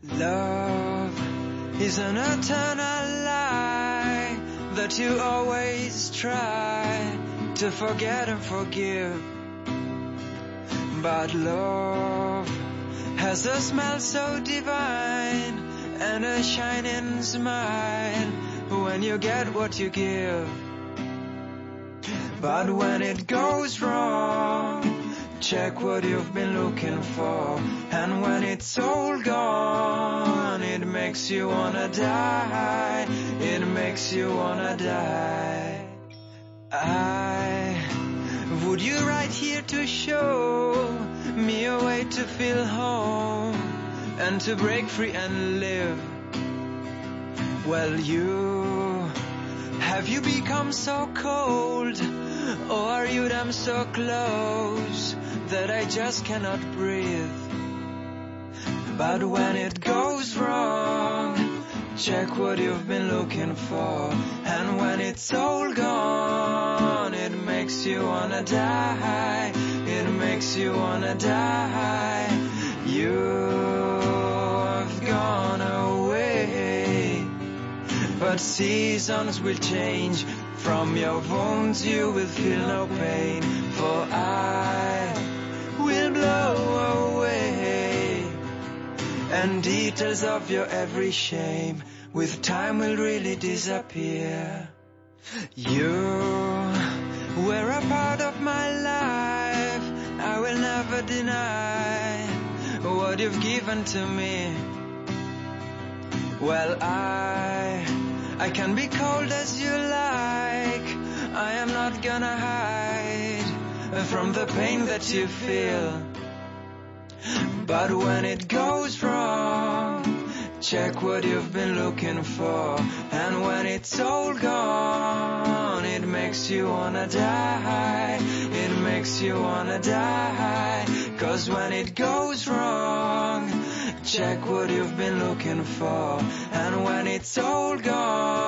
Love is an eternal lie that you always try to forget and forgive. But love has a smell so divine and a shining smile when you get what you give. But when it goes wrong, check what you've been looking for. And when it's all gone, it makes you wanna die. It makes you wanna die. I would you right here to show me a way to feel home and to break free and live. Well, have you become so cold, or are you damn so close that I just cannot breathe? But when it goes wrong, check what you've been looking for. And when it's all gone, it makes you wanna die. It makes you wanna die. You've gone away, but seasons will change. From your wounds you will feel no pain, for I will blow away, and details of your every shame with time will really disappear. You were a part of my life, I will never deny what you've given to me. Well, I can be cold as you like, I am not gonna hide from the pain that you feel. But when it goes wrong, check what you've been looking for. And when it's all gone, it makes you wanna die. It makes you wanna die. 'Cause when it goes wrong, check what you've been looking for. And when it's all gone,